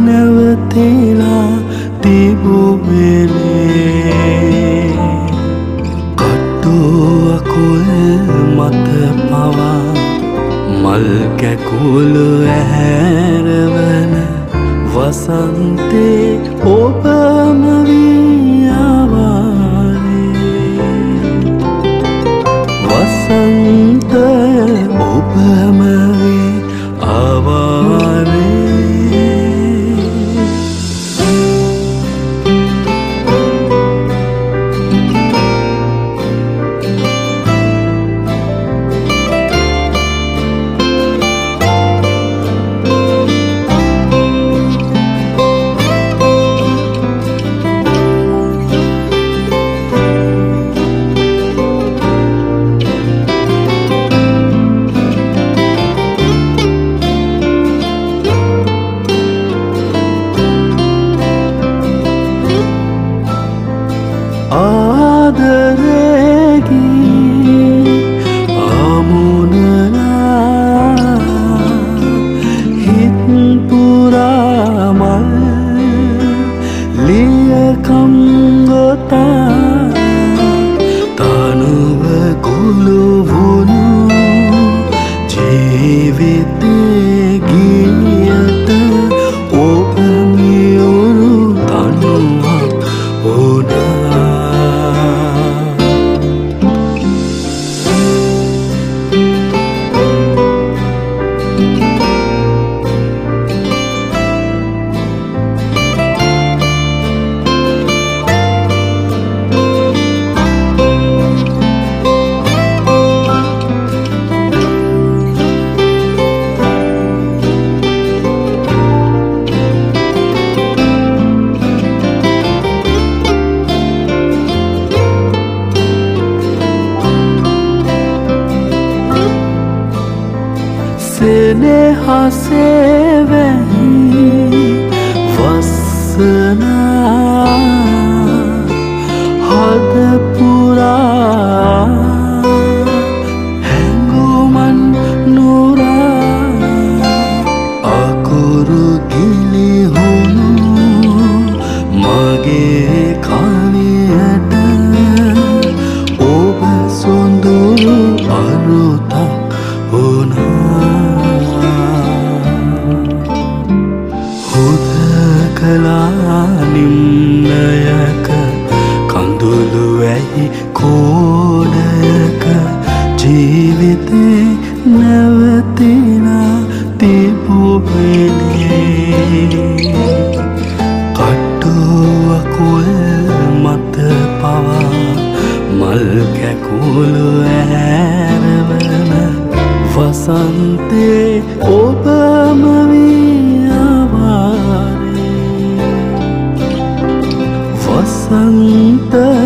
නැවතිලා තිබුවෙලේ කටුවකුල් මත පවා මල් කැකුළු ඇහැරවන වසන්තේ ඔබම වී ආවානේ වසන්තය ඔබම වී ආවානේ ආදරේගී අමුණලා හිත් පුරා මල් ලියකම් ගොතා තනුව කුළු වුණු ජීවිතේ ගියට ඔබ මියුරු තනුවක් වුණා senehase vehi vassana hada pura henguman nura akuru gili hunu mage kaviyata oba sonduru arutak huna නිම්නයක කඳුළු ඇයි කෝඩයක ජීවිතේ නැවතිලා තිබුවෙලේ කටුවකුල් මත පවා මල් කැකුළු ඇහැරවන වසන්තේ ඔබම වී ආවානේ වසන්ත